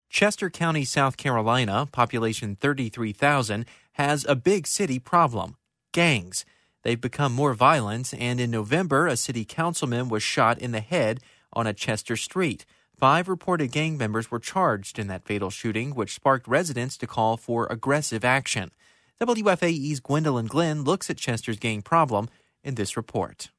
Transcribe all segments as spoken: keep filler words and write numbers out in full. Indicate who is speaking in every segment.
Speaker 1: Chester County, South Carolina, population thirty-three thousand, has a big city problem: gangs. They've become more violent, and in November, a city councilman was shot in the head on a Chester street. Five reported gang members were charged in that fatal shooting, which sparked residents to call for aggressive action. W F A E's Gwendolyn Glenn looks at Chester's gang problem in this report.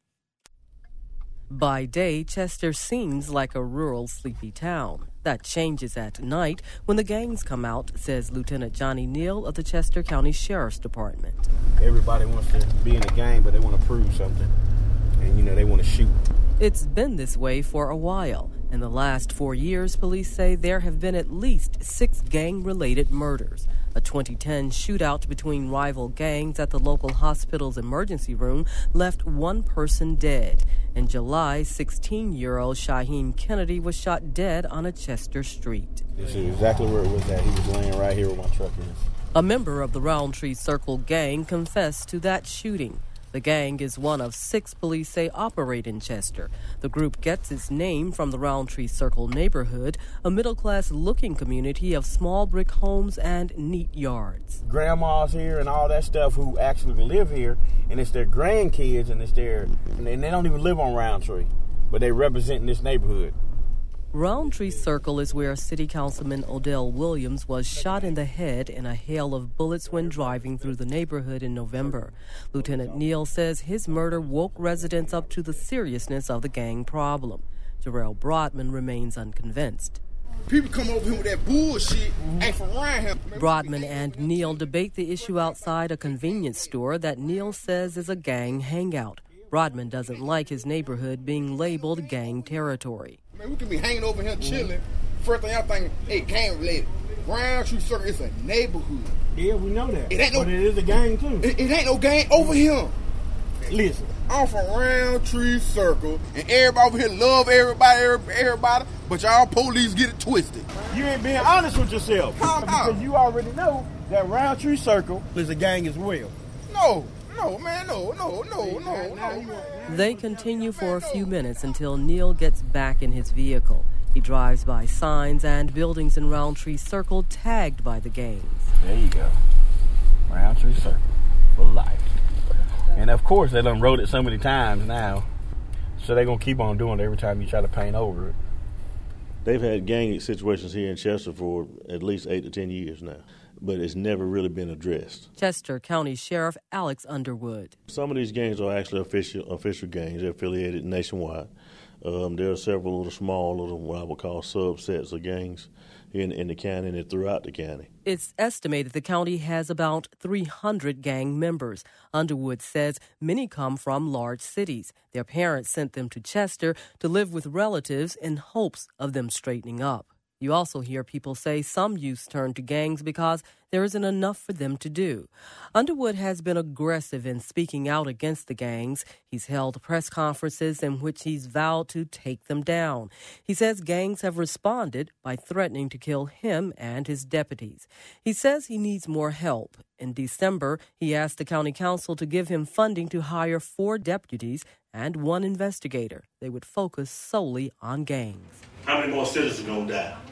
Speaker 2: By day, Chester seems like a rural, sleepy town. That changes at night when the gangs come out, says Lieutenant Johnny Neal of the Chester County Sheriff's Department.
Speaker 3: Everybody wants to be in a gang, but they want to prove something. And, you know, they want to shoot.
Speaker 2: It's been this way for a while. In the last four years, police say there have been at least six gang-related murders. A twenty ten shootout between rival gangs at the local hospital's emergency room left one person dead. In July, sixteen-year-old Shaheem Kennedy was shot dead on a Chester street.
Speaker 3: This is exactly where it was at. He was laying right here where my truck is.
Speaker 2: A member of the Roundtree Circle gang confessed to that shooting. The gang is one of six police say operate in Chester. The group gets its name from the Roundtree Circle neighborhood, a middle-class-looking community of small brick homes and neat yards.
Speaker 3: Grandmas here and all that stuff who actually live here, and it's their grandkids, and it's their, and they don't even live on Roundtree, but they represent this neighborhood.
Speaker 2: Roundtree Circle is where City Councilman Odell Williams was shot in the head in a hail of bullets when driving through the neighborhood in November. Lieutenant Neal says his murder woke residents up to the seriousness of the gang problem. Jarrell Brodman remains unconvinced.
Speaker 4: People come over here with that bullshit, ain't from around here.
Speaker 2: Brodman and Neal debate the issue outside a convenience store that Neal says is a gang hangout. Brodman doesn't like his neighborhood being labeled gang territory.
Speaker 4: Man, we can be hanging over here chilling. First thing I'm thinking, hey, gang related. Roundtree Circle is a neighborhood.
Speaker 3: Yeah, we know that.
Speaker 4: It ain't no,
Speaker 3: but it is a gang, too.
Speaker 4: It, it ain't no gang over here.
Speaker 3: Listen.
Speaker 4: I'm from Roundtree Circle, and everybody over here love everybody, everybody, but y'all police get it twisted.
Speaker 3: You ain't being honest with yourself.
Speaker 4: Calm
Speaker 3: because
Speaker 4: out.
Speaker 3: You already know that Roundtree Circle is a gang as well.
Speaker 4: No. No, man, no, no, no, no, no.
Speaker 2: They continue for a few minutes until Neal gets back in his vehicle. He drives by signs and buildings in Roundtree Circle tagged by the gangs.
Speaker 3: There you go. Roundtree Circle for life. And of course, they done wrote it so many times now, so they're going to keep on doing it every time you try to paint over it.
Speaker 5: They've had gang situations here in Chester for at least eight to ten years now, but it's never really been addressed.
Speaker 2: Chester County Sheriff Alex Underwood.
Speaker 5: Some of these gangs are actually official official gangs. They're affiliated nationwide. Um, there are several little small, little what I would call subsets of gangs in, in the county and throughout the county.
Speaker 2: It's estimated the county has about three hundred gang members. Underwood says many come from large cities. Their parents sent them to Chester to live with relatives in hopes of them straightening up. You also hear people say some youths turn to gangs because there isn't enough for them to do. Underwood has been aggressive in speaking out against the gangs. He's held press conferences in which he's vowed to take them down. He says gangs have responded by threatening to kill him and his deputies. He says he needs more help. In December, he asked the county council to give him funding to hire four deputies and one investigator. They would focus solely on gangs.
Speaker 6: How many more citizens are going to die?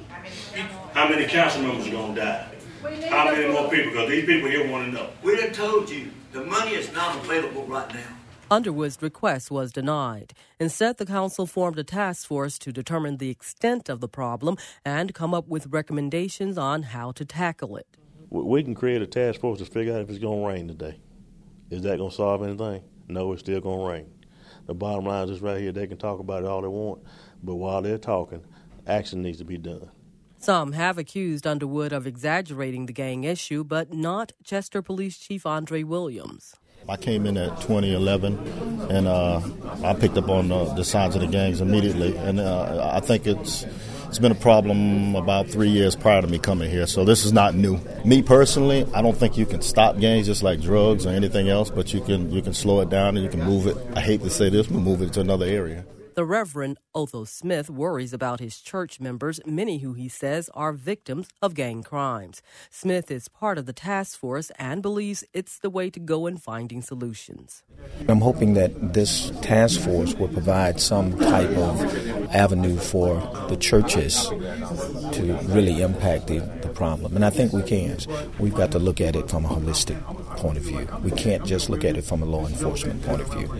Speaker 6: How many council members are going to die? How many more people? Because these people here want to know.
Speaker 7: We done told you the money is not available right now.
Speaker 2: Underwood's request was denied. Instead, the council formed a task force to determine the extent of the problem and come up with recommendations on how to tackle it.
Speaker 5: We can create a task force to figure out if it's going to rain today. Is that going to solve anything? No, it's still going to rain. The bottom line is right here. They can talk about it all they want, but while they're talking, action needs to be done.
Speaker 2: Some have accused Underwood of exaggerating the gang issue, but not Chester Police Chief Andre Williams.
Speaker 8: I came in at twenty eleven, and uh, I picked up on uh, the signs of the gangs immediately, and uh, I think it's it's been a problem about three years prior to me coming here, so this is not new. Me personally, I don't think you can stop gangs just like drugs or anything else, but you can you can slow it down and you can move it. I hate to say this, but move it to another area.
Speaker 2: The Reverend Otho Smith worries about his church members, many who he says are victims of gang crimes. Smith is part of the task force and believes it's the way to go in finding solutions.
Speaker 9: I'm hoping that this task force will provide some type of avenue for the churches to really impact the, the problem. And I think we can. We've got to look at it from a holistic point of view. We can't just look at it from a law enforcement point of view.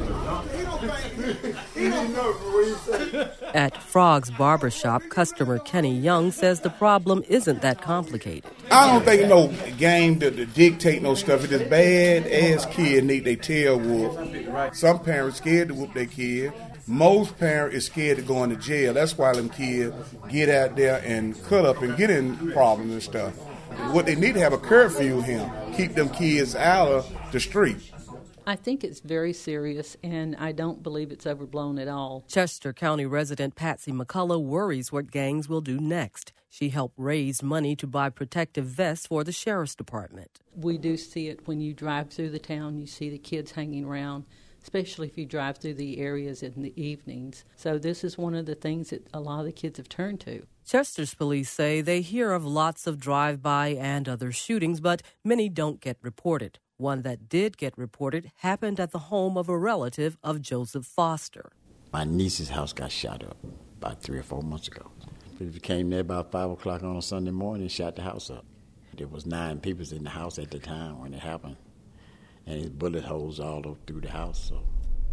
Speaker 2: At Frog's Barbershop, customer Kenny Young says the problem isn't that complicated.
Speaker 4: I don't think no game to, to dictate no stuff. It is bad ass kids need their tail whooped. Some parents scared to whoop their kid. Most parents is scared to go into jail. That's why them kids get out there and cut up and get in problems and stuff. What they need to have a curfew him, keep them kids out of the street.
Speaker 10: I think it's very serious, and I don't believe it's overblown at all.
Speaker 2: Chester County resident Patsy McCullough worries what gangs will do next. She helped raise money to buy protective vests for the sheriff's department.
Speaker 10: We do see it when you drive through the town. You see the kids hanging around, especially if you drive through the areas in the evenings. So this is one of the things that a lot of the kids have turned to.
Speaker 2: Chester's police say they hear of lots of drive-by and other shootings, but many don't get reported. One that did get reported happened at the home of a relative of Joseph Foster.
Speaker 11: My niece's house got shot up about three or four months ago. People came there about five o'clock on a Sunday morning and shot the house up. There was nine people in the house at the time when it happened, and his bullet holes all over through the house. So.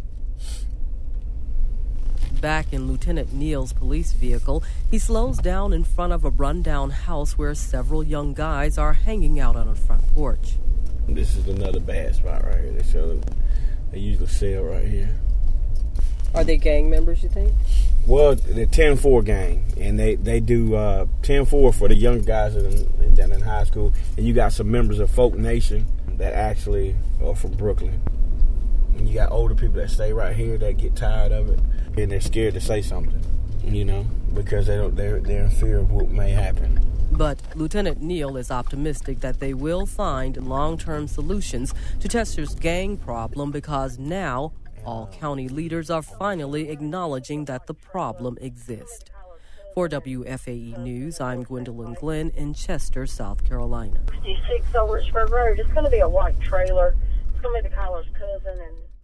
Speaker 2: Back in Lieutenant Neal's police vehicle, he slows down in front of a rundown house where several young guys are hanging out on a front porch.
Speaker 3: This is another bad spot right here. They show they usually sell right here.
Speaker 2: Are they gang members, you think?
Speaker 3: Well, the ten four gang, and they, they do uh, ten four for the young guys in, down in high school. And you got some members of Folk Nation that actually are from Brooklyn. And you got older people that stay right here that get tired of it, and they're scared to say something, you know, because they don't they're they're in fear of what may happen.
Speaker 2: But Lieutenant Neal is optimistic that they will find long-term solutions to Chester's gang problem because now all county leaders are finally acknowledging that the problem exists. For W F A E News, I'm Gwendolyn Glenn in Chester, South Carolina.
Speaker 12: sixty-six Silver Spur Road. It's going to be a white trailer. It's going to be the caller's cousin, and